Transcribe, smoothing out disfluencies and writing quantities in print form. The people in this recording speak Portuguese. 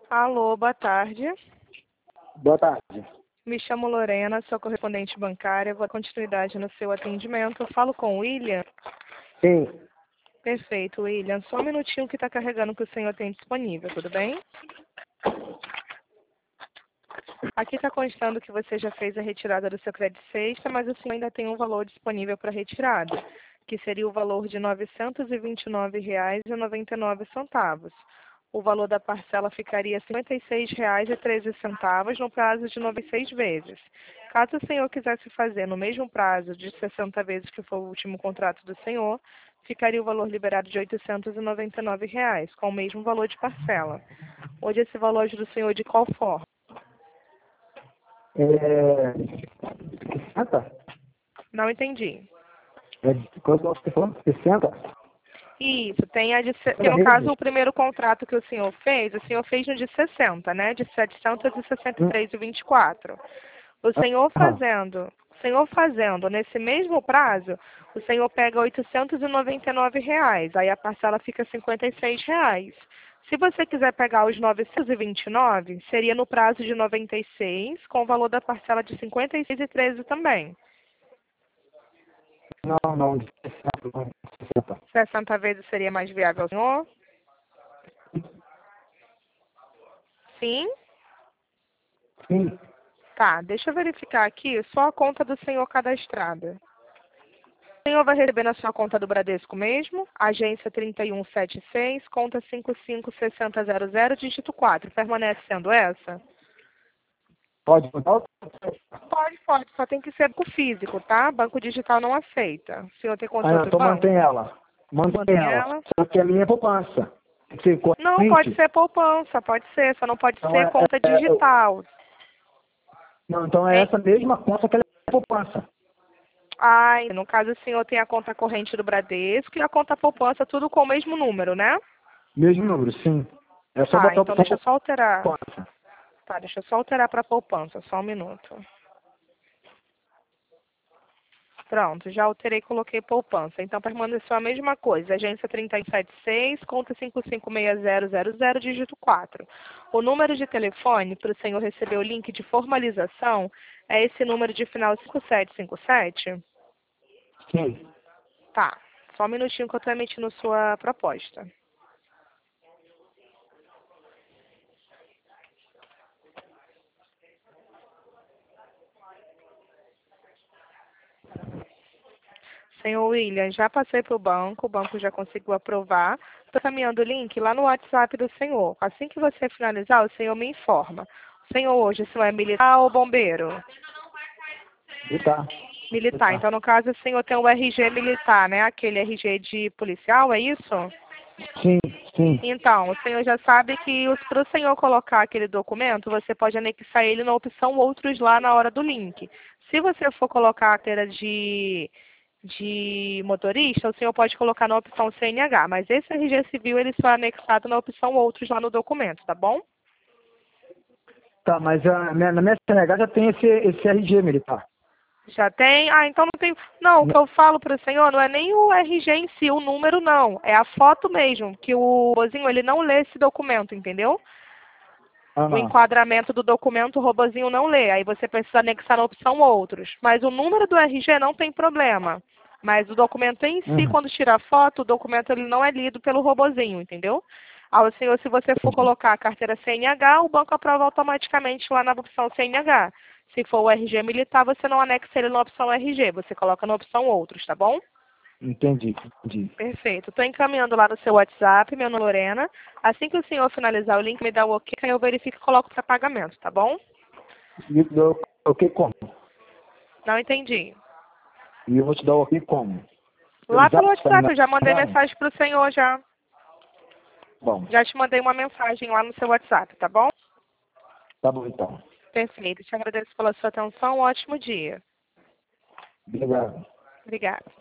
Alô, boa tarde. Boa tarde. Me chamo Lorena, sou correspondente bancária. Vou dar continuidade no seu atendimento. Eu falo com o William? Sim, Perfeito, William. Só um minutinho que está carregando o que o senhor tem disponível, tudo bem? Aqui está constando que você já fez a retirada do seu crédito sexta, mas o senhor ainda tem um valor disponível para retirada, que seria o valor de R$ 929,99. O valor da parcela ficaria R$ 56,13 no prazo de 96 vezes. Caso o senhor quisesse fazer no mesmo prazo de 60 vezes que foi o último contrato do senhor, ficaria o valor liberado de R$ 899, com o mesmo valor de parcela. Hoje esse valor ajuda o senhor de qual forma? Sessenta? Não entendi. Quanto você falou? 60? Isso, tem no caso o primeiro contrato que o senhor fez no de 60, né? De Hum, 763,24. Aham. O senhor fazendo nesse mesmo prazo, o senhor pega R$ 899, aí a parcela fica R$ 56. Se você quiser pegar os 929, seria no prazo de 96, com o valor da parcela de 56,13 também. Não, de 60, não, de 60. 60 vezes seria mais viável ao senhor? Sim? Sim, Tá, deixa eu verificar aqui só a conta do senhor cadastrada. O senhor vai receber na sua conta do Bradesco mesmo, agência 3176, conta 556000, dígito 4. Permanece sendo essa? pode mudar? Pode. Só tem que ser banco físico, tá? Banco digital não aceita. O senhor tem conta Ah, em não, outro então banco? mantém ela. Mantém Mantém ela. ela? Só que a minha é poupança. Tem que ser Não, pode corrente. ser poupança, pode ser. Só não pode Então ser conta digital. não, então é Hein? essa mesma conta que ela é poupança. Ah, no caso o senhor tem a conta corrente do Bradesco e a conta poupança, tudo com o mesmo número, né? Mesmo número, sim. É só Tá, botar a então opção deixa eu só alterar. poupança. Tá, deixa eu só alterar para poupança, só um minuto. Pronto, já alterei e coloquei poupança. Então permaneceu a mesma coisa. Agência 376, conta 556000, dígito 4. O número de telefone para o senhor receber o link de formalização é esse número de final 5757? Sim. Tá, só um minutinho que eu estou emitindo sua proposta. Senhor William, já passei para o banco já conseguiu aprovar. Estou caminhando o link lá no WhatsApp do senhor. Assim que você finalizar, o senhor me informa. O senhor hoje, o senhor é militar ou bombeiro? E tá. E Militar. tá. Então, no caso, o senhor tem o RG militar, né? Aquele RG de policial, é isso? Sim, sim. Então, o senhor já sabe que para o senhor colocar aquele documento, você pode anexar ele na opção outros lá na hora do link. Se você for colocar a carteira de motorista, o senhor pode colocar na opção CNH, mas esse RG civil ele só é anexado na opção outros lá no documento, tá bom? Tá, mas na minha CNH já tem esse RG militar. Já tem? Ah, então não tem. Não, o que eu falo para o senhor não é nem o RG em si, o número não. É a foto mesmo, que o robozinho ele não lê esse documento, entendeu? O Ah, enquadramento do documento o robozinho não lê. Aí você precisa anexar na opção outros. Mas o número do RG não tem problema. Mas o documento em si, uhum, quando tira a foto, o documento ele não é lido pelo robozinho, entendeu? Ao senhor, se você for entendi. colocar a carteira CNH, o banco aprova automaticamente lá na opção CNH. Se for o RG militar, você não anexa ele na opção RG, você coloca na opção outros, tá bom? Entendi. Perfeito. Estou encaminhando lá no seu WhatsApp, meu nome é Lorena. Assim que o senhor finalizar o link, me dá o ok, aí eu verifico e coloco para pagamento, tá bom? E eu coloquei como? Não entendi. E eu vou te dar o ok como? Pelo Lá pelo zap, você tá me WhatsApp, eu já mandei mandando? mensagem para o senhor já. Bom, Já te mandei uma mensagem lá no seu WhatsApp, tá bom? tá bom então. Perfeito. Te agradeço pela sua atenção. Um ótimo dia. Obrigado. Obrigada.